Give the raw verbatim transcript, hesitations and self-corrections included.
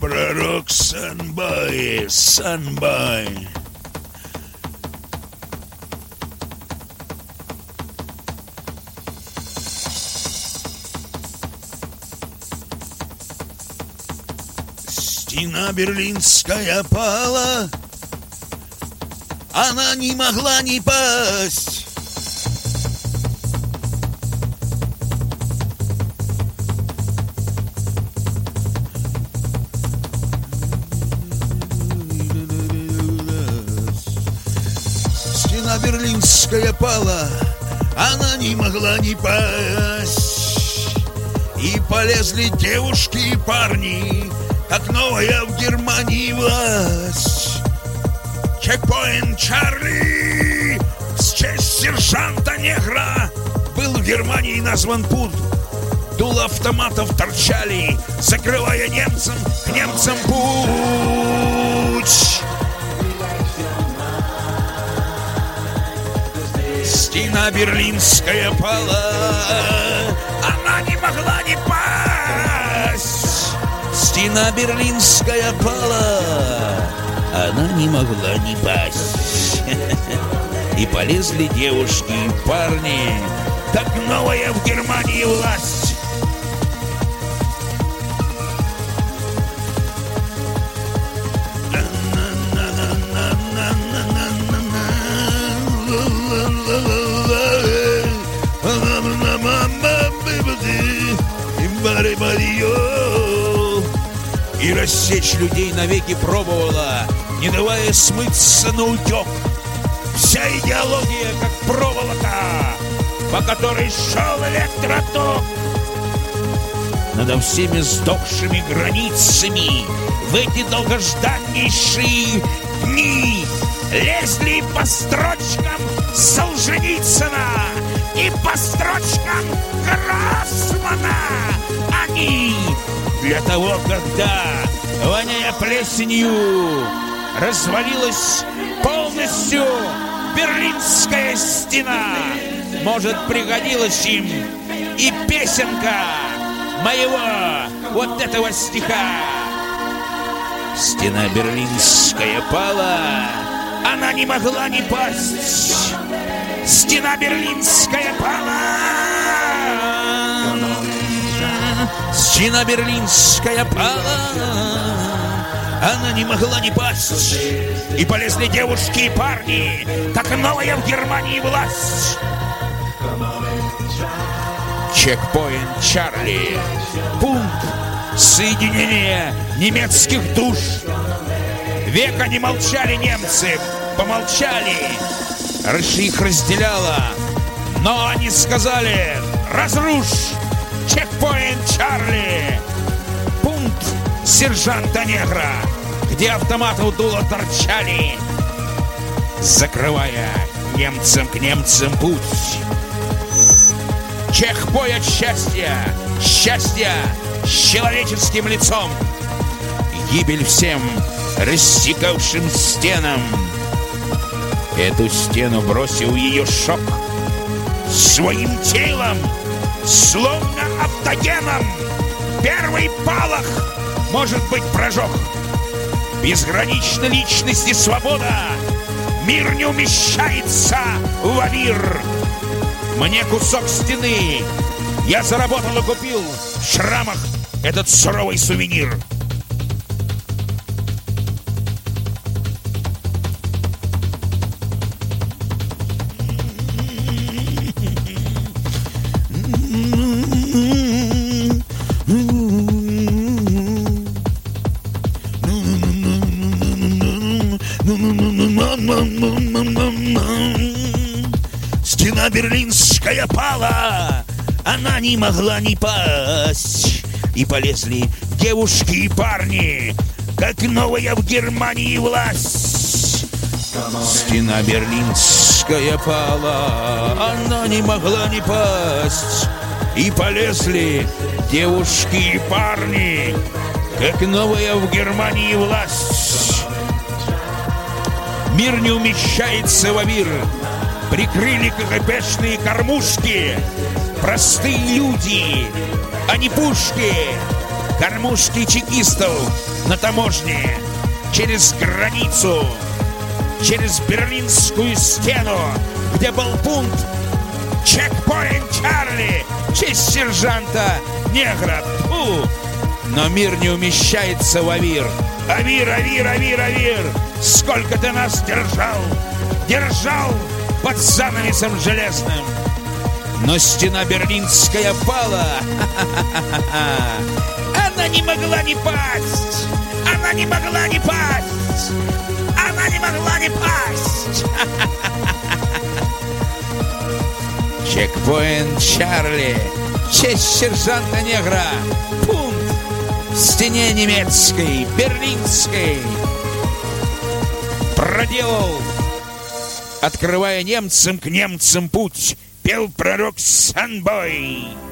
Пророк Санбай, Санбай. Стена Берлинская пала, она не могла не пасть. Стена Берлинская пала, она не могла не пасть. И полезли девушки и парни, как новая в Германии власть. Чекпоинт Чарли в честь сержанта негра был в Германии назван пункт. Дула автоматов торчали, закрывая немцам, к немцам путь. Стена Берлинская пала, она не могла не пасть. Стена Берлинская пала, она не могла не пасть. И полезли девушки и парни, как новая в Германии власть. И рассечь людей навеки пробовала, не давая смыться наутек. Вся идеология, как проволока, по которой шел электроток. Над всеми сдохшими границами в эти долгожданнейшие дни лезли по строчкам Солженицына и по строчкам Гроссмана. Они для того, когда, воняя плесенью, развалилась полностью Берлинская стена, может, пригодилась им и песенка моего вот этого стиха. Стена Берлинская пала, она не могла не пасть. Стена Берлинская пала, стена Берлинская пала, она не могла не пасть. И полезли девушки и парни, как новая в Германии власть. Чекпоинт Чарли, пункт соединения немецких душ. Век они молчали, немцы, помолчали. Их разделяло, но они сказали: разрушь чекпоинт Чарли, пункт сержанта негра, где автоматы дуло торчали, закрывая немцам к немцам путь. Чекпоинт счастья, счастья с человеческим лицом, гибель всем рассекавшим стенам. Эту стену бросил ее шок своим телом, словно автогеном. Первый палах, может быть, прожег. Безгранична личность и свобода, мир не умещается в мир. Мне кусок стены я заработал и купил в шрамах этот суровый сувенир. Стена Берлинская пала, она не могла не пасть. И полезли девушки и парни, как новая в Германии власть. Стена Берлинская пала, она не могла не пасть. И полезли девушки и парни, как новая в Германии власть. Мир не умещается во мир. Прикрыли КГБшные кормушки. Простые люди, а не пушки. кормушки чекистов на таможне, через границу, через Берлинскую стену, где был пункт чекпоинт Чарли, честь сержанта негра. Фу! Но мир не умещается в Авир. Авир, Авир, Авир, Авир! Сколько ты нас держал! Держал под занавесом железным! Но стена берлинская пала. Она не могла не пасть! Она не могла не пасть! Она не могла не пасть! Чекпоинт Чарли, честь сержанта негра, пункт в стене немецкой, берлинской, проделал, открывая немцам к немцам путь, пел пророк Санбой.